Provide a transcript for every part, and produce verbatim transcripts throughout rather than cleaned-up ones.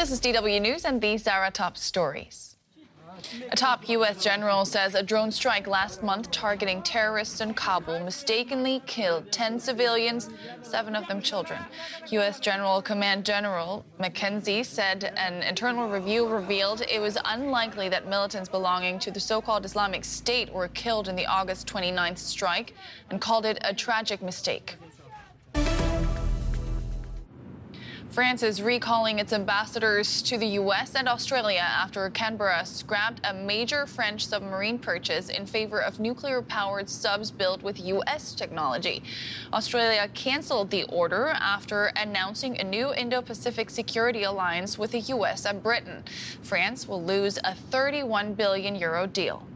This is D W News, and these are our top stories. A top U S general says a drone strike last month targeting terrorists in Kabul mistakenly killed ten civilians, seven of them children. U S General Command General McKenzie said an internal review revealed it was unlikely that militants belonging to the so-called Islamic State were killed in the August twenty-ninth strike and called it a tragic mistake. France is recalling its ambassadors to the U S and Australia after Canberra scrapped a major French submarine purchase in favor of nuclear-powered subs built with U S technology. Australia cancelled the order after announcing a new Indo-Pacific security alliance with the U S and Britain. France will lose a thirty-one billion euro deal.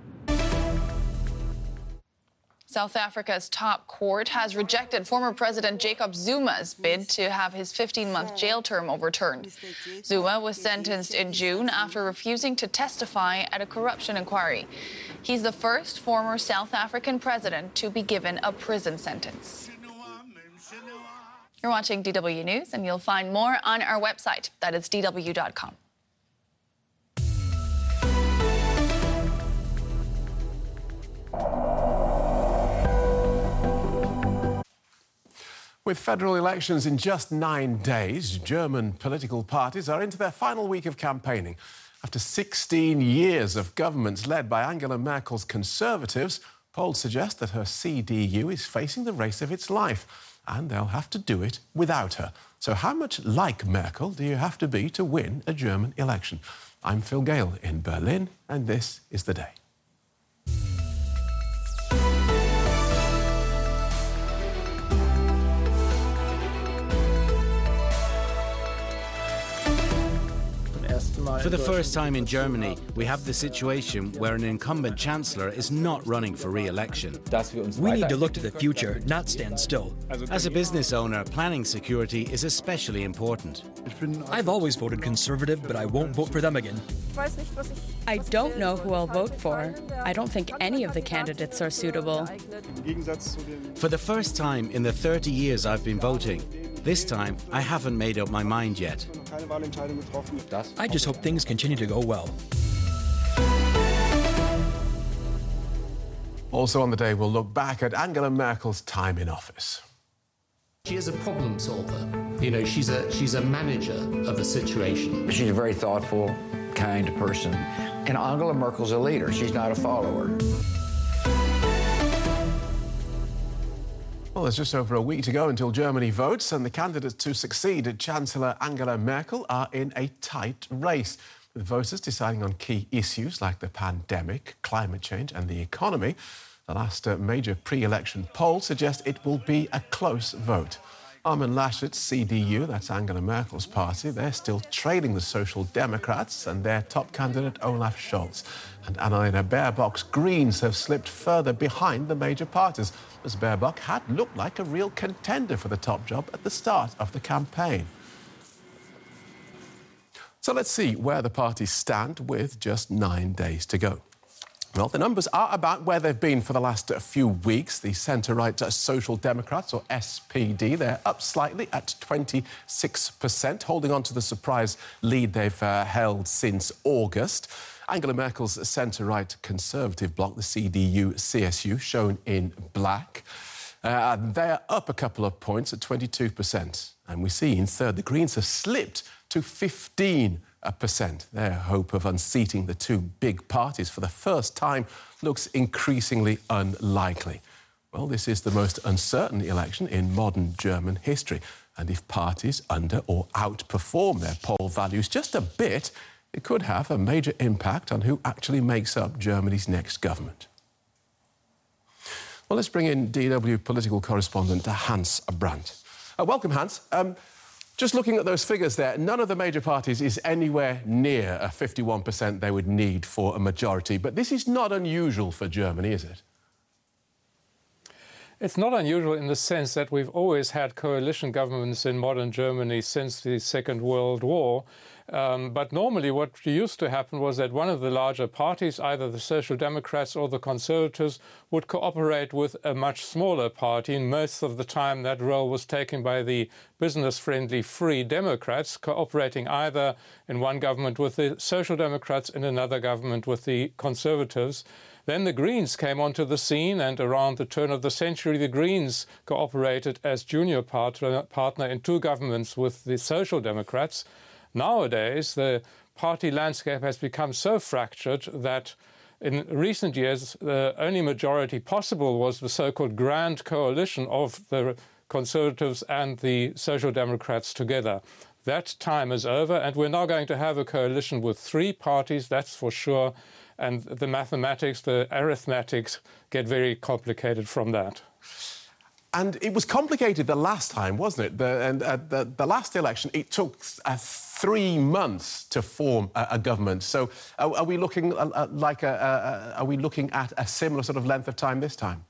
South Africa's top court has rejected former President Jacob Zuma's bid to have his fifteen-month jail term overturned. Zuma was sentenced in June after refusing to testify at a corruption inquiry. He's the first former South African president to be given a prison sentence. You're watching D W News, and you'll find more on our website. That is D W dot com. With federal elections in just nine days, German political parties are into their final week of campaigning. After sixteen years of governments led by Angela Merkel's Conservatives, polls suggest that her C D U is facing the race of its life, and they'll have to do it without her. So how much like Merkel do you have to be to win a German election? I'm Phil Gale in Berlin, and this is The Day. For the first time in Germany, we have the situation where an incumbent chancellor is not running for re-election. We need to look to the future, not stand still. As a business owner, planning security is especially important. I've always voted Conservative, but I won't vote for them again. I don't know who I'll vote for. I don't think any of the candidates are suitable. For the first time in the thirty years I've been voting, this time I haven't made up my mind yet. I just hope things continue to go well. Also on The Day, we'll look back at Angela Merkel's time in office. She is a problem solver. You know, she's a she's a manager of a situation. She's a very thoughtful, kind person. And Angela Merkel's a leader. She's not a follower. Well, there's just over a week to go until Germany votes, and the candidates to succeed Chancellor Angela Merkel are in a tight race, with voters deciding on key issues like the pandemic, climate change and the economy. The last uh, major pre-election poll suggests it will be a close vote. Armin Laschet's C D U, that's Angela Merkel's party, they're still trailing the Social Democrats and their top candidate Olaf Scholz. And Annalena Baerbock's Greens have slipped further behind the major parties, as Baerbock had looked like a real contender for the top job at the start of the campaign. So let's see where the parties stand with just nine days to go. Well, the numbers are about where they've been for the last few weeks. The centre-right Social Democrats, or S P D, they're up slightly at twenty-six percent, holding on to the surprise lead they've uh, held since August. Angela Merkel's centre-right Conservative bloc, the C D U C S U, shown in black. Uh, they're up a couple of points at twenty-two percent. And we see in third, the Greens have slipped to fifteen percent. Their hope of unseating the two big parties for the first time looks increasingly unlikely. Well, this is the most uncertain election in modern German history. And if parties under or outperform their poll values just a bit, it could have a major impact on who actually makes up Germany's next government. Well, let's bring in D W political correspondent Hans Brandt. Uh, welcome, Hans. Um, Just looking at those figures there, none of the major parties is anywhere near a fifty-one percent they would need for a majority. But this is not unusual for Germany, is it? It's not unusual in the sense that we've always had coalition governments in modern Germany since the Second World War. Um, but normally what used to happen was that one of the larger parties, either the Social Democrats or the Conservatives, would cooperate with a much smaller party. And most of the time that role was taken by the business-friendly Free Democrats, cooperating either in one government with the Social Democrats, in another government with the Conservatives. Then the Greens came onto the scene, and around the turn of the century, the Greens cooperated as junior partner, partner in two governments with the Social Democrats. Nowadays, the party landscape has become so fractured that in recent years, the only majority possible was the so-called grand coalition of the Conservatives and the Social Democrats together. That time is over, and we're now going to have a coalition with three parties, that's for sure. And the mathematics, the arithmetics get very complicated from that. And it was complicated the last time, wasn't it? The, and uh, the, the last election, it took uh, three months to form a, a government. So, uh, are we looking uh, uh, like a, uh, are we looking at a similar sort of length of time this time?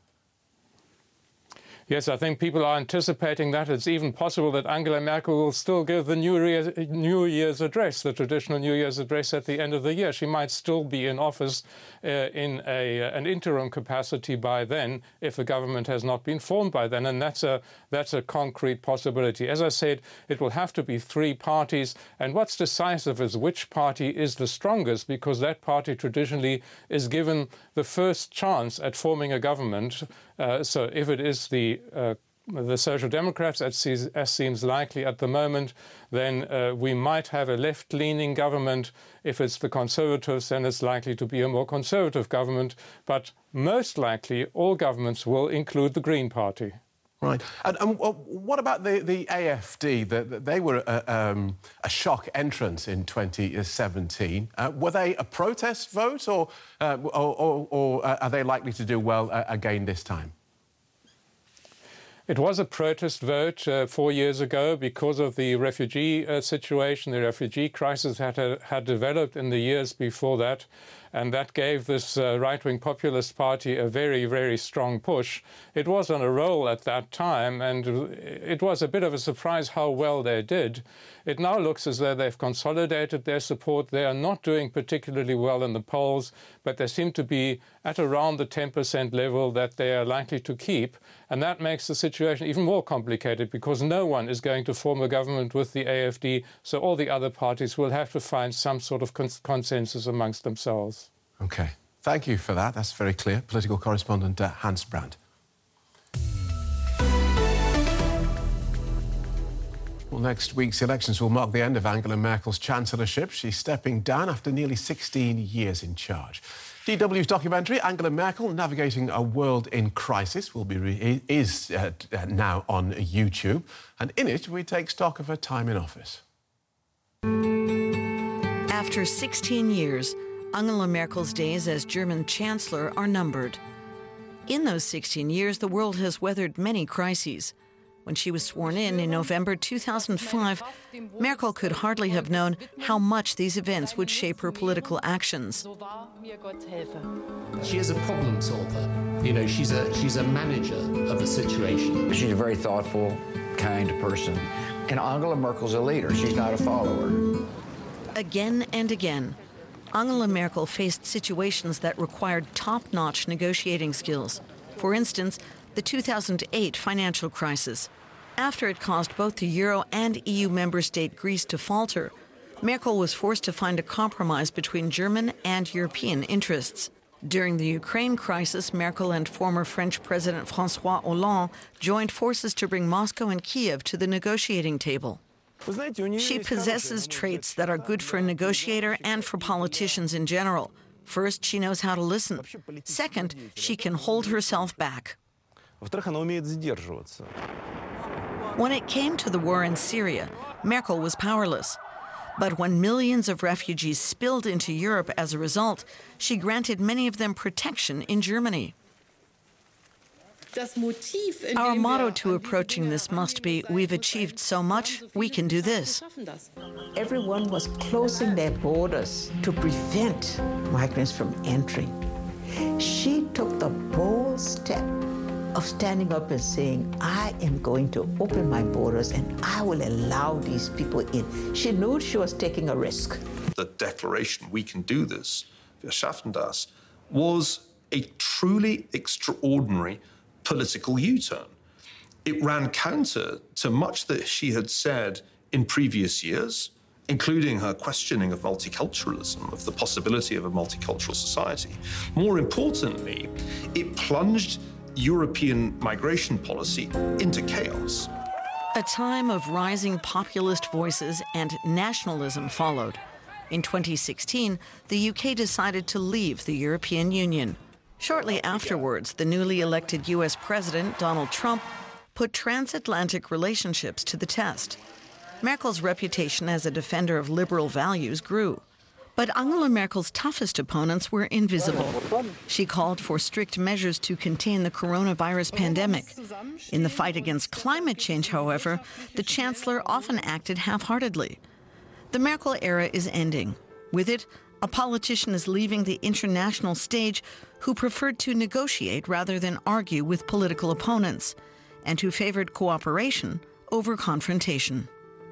Yes, I think people are anticipating that. It's even possible that Angela Merkel will still give the New, Year, New Year's address, the traditional New Year's address at the end of the year. She might still be in office uh, in a, uh, an interim capacity by then, if the government has not been formed by then. And that's a, that's a concrete possibility. As I said, it will have to be three parties. And what's decisive is which party is the strongest, because that party traditionally is given the first chance at forming a government. Uh, so if it is the uh, the Social Democrats, as, seems, as seems likely at the moment, then uh, we might have a left-leaning government. If it's the Conservatives, then it's likely to be a more conservative government. But most likely, all governments will include the Green Party. Right. And, and what about the, the A F D? The, the, they were a, um, a shock entrance in twenty seventeen. Uh, were they a protest vote, or, uh, or, or, or are they likely to do well uh, again this time? It was a protest vote uh, four years ago because of the refugee uh, situation. The refugee crisis had, uh, had developed in the years before that. And that gave this uh, right-wing populist party a very, very strong push. It was on a roll at that time, and it was a bit of a surprise how well they did. It now looks as though they've consolidated their support. They are not doing particularly well in the polls, but they seem to be at around the ten percent level that they are likely to keep. And that makes the situation even more complicated, because no one is going to form a government with the A F D, so all the other parties will have to find some sort of cons- consensus amongst themselves. OK. Thank you for that. That's very clear. Political correspondent uh, Hans Brandt. Well, next week's elections will mark the end of Angela Merkel's chancellorship. She's stepping down after nearly sixteen years in charge. D W's documentary, Angela Merkel, Navigating a World in Crisis, will be re- is uh, now on YouTube. And in it, we take stock of her time in office. After sixteen years, Angela Merkel's days as German Chancellor are numbered. In those sixteen years, the world has weathered many crises. When she was sworn in in November two thousand five, Merkel could hardly have known how much these events would shape her political actions. She is a problem solver. You know, she's a she's a manager of a situation. She's a very thoughtful, kind person. And Angela Merkel's a leader. She's not a follower. Again and again, Angela Merkel faced situations that required top-notch negotiating skills. For instance, the two thousand eight financial crisis. After it caused both the Euro and E U member state Greece to falter, Merkel was forced to find a compromise between German and European interests. During the Ukraine crisis, Merkel and former French President François Hollande joined forces to bring Moscow and Kiev to the negotiating table. She possesses traits that are good for a negotiator and for politicians in general. First, she knows how to listen. Second, she can hold herself back. When it came to the war in Syria, Merkel was powerless. But when millions of refugees spilled into Europe as a result, she granted many of them protection in Germany. Our motto to approaching this must be, we've achieved so much, we can do this. Everyone was closing their borders to prevent migrants from entering. She took the bold step of standing up and saying, I am going to open my borders and I will allow these people in. She knew she was taking a risk. The declaration, we can do this, wir schaffen das, was a truly extraordinary political U-turn. It ran counter to much that she had said in previous years, including her questioning of multiculturalism, of the possibility of a multicultural society. More importantly, it plunged European migration policy into chaos. A time of rising populist voices and nationalism followed. In twenty sixteen, the U K decided to leave the European Union. Shortly afterwards, the newly elected U S President, Donald Trump, put transatlantic relationships to the test. Merkel's reputation as a defender of liberal values grew. But Angela Merkel's toughest opponents were invisible. She called for strict measures to contain the coronavirus pandemic. In the fight against climate change, however, the chancellor often acted half-heartedly. The Merkel era is ending. With it, a politician is leaving the international stage who preferred to negotiate rather than argue with political opponents, and who favored cooperation over confrontation.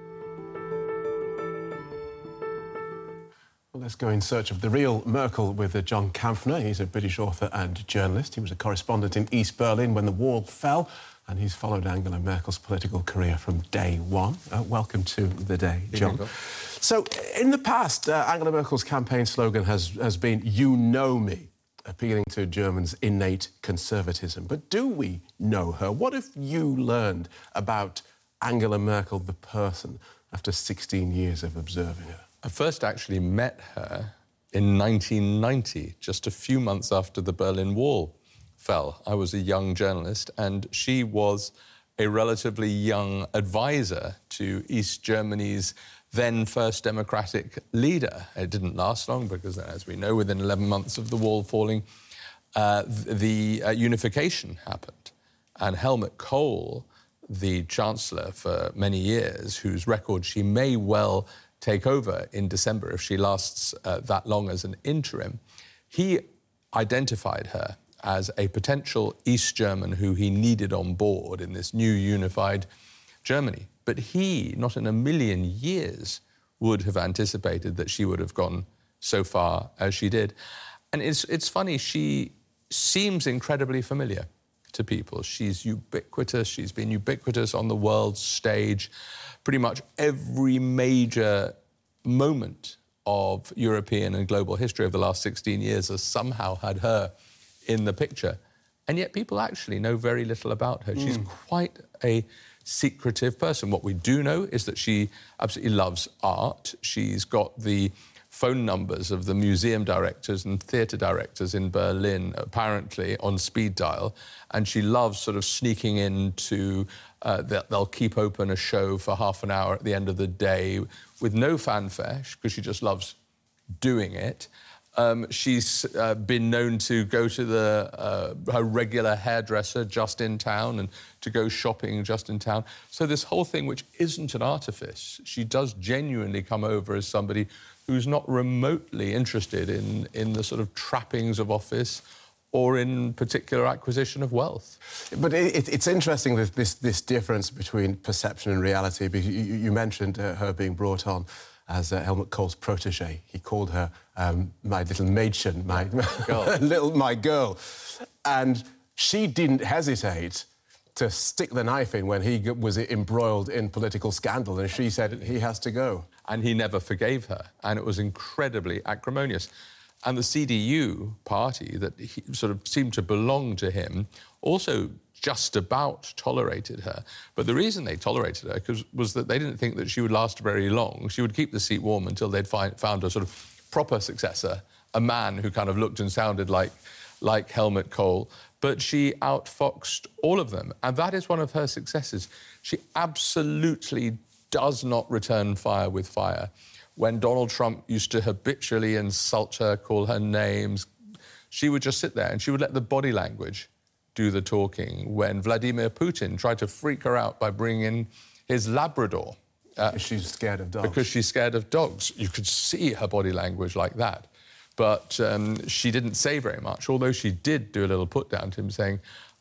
Well, let's go in search of the real Merkel with uh, John Kampfner. He's a British author and journalist. He was a correspondent in East Berlin when the wall fell, and he's followed Angela Merkel's political career from day one. Uh, welcome to the day, John. So, in the past, uh, Angela Merkel's campaign slogan has, has been, "You know me," appealing to Germans' innate conservatism. But do we know her? What have you learned about Angela Merkel, the person, after sixteen years of observing her? I first actually met her in nineteen ninety, just a few months after the Berlin Wall fell. I was a young journalist, and she was a relatively young advisor to East Germany's then First Democratic leader. It didn't last long because, as we know, within eleven months of the wall falling, uh, the uh, unification happened. And Helmut Kohl, the chancellor for many years, whose record she may well take over in December if she lasts uh, that long as an interim, he identified her as a potential East German who he needed on board in this new unified Germany. But he, not in a million years, would have anticipated that she would have gone so far as she did. And it's, it's funny, she seems incredibly familiar to people. She's ubiquitous. She's been ubiquitous on the world stage. Pretty much every major moment of European and global history over the last sixteen years has somehow had her in the picture. And yet people actually know very little about her. Mm. She's quite a secretive person. What we do know is that she absolutely loves art. She's got the phone numbers of the museum directors and theatre directors in Berlin, apparently, on speed dial. And she loves sort of sneaking into... Uh, they'll keep open a show for half an hour at the end of the day with no fanfare, because she just loves doing it. Um, she's uh, been known to go to the, uh, her regular hairdresser just in town and to go shopping just in town. So this whole thing, which isn't an artifice, she does genuinely come over as somebody who's not remotely interested in, in the sort of trappings of office or in particular acquisition of wealth. But it, it's interesting, this, this, this difference between perception and reality. Because you, you mentioned uh, her being brought on as uh, Helmut Kohl's protégé. He called her um, my little Mädchen, my girl. little my girl. And she didn't hesitate to stick the knife in when he was embroiled in political scandal, and she said he has to go. And he never forgave her, and it was incredibly acrimonious. And the C D U party that he sort of seemed to belong to him also just about tolerated her. But the reason they tolerated her was that they didn't think that she would last very long. She would keep the seat warm until they'd find, found a sort of proper successor, a man who kind of looked and sounded like, like Helmut Kohl. But she outfoxed all of them. And that is one of her successes. She absolutely does not return fire with fire. When Donald Trump used to habitually insult her, call her names, she would just sit there and she would let the body language do the talking. When Vladimir Putin tried to freak her out by bringing in his Labrador... Uh, she's scared of dogs. Because she's scared of dogs. You could see her body language like that. But um, she didn't say very much, although she did do a little put-down to him saying,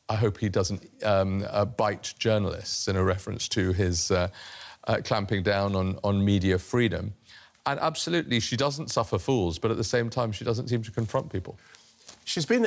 I hope he doesn't um, uh, bite journalists in a reference to his uh, uh, clamping down on, on media freedom. And absolutely, she doesn't suffer fools, but at the same time, she doesn't seem to confront people. She's been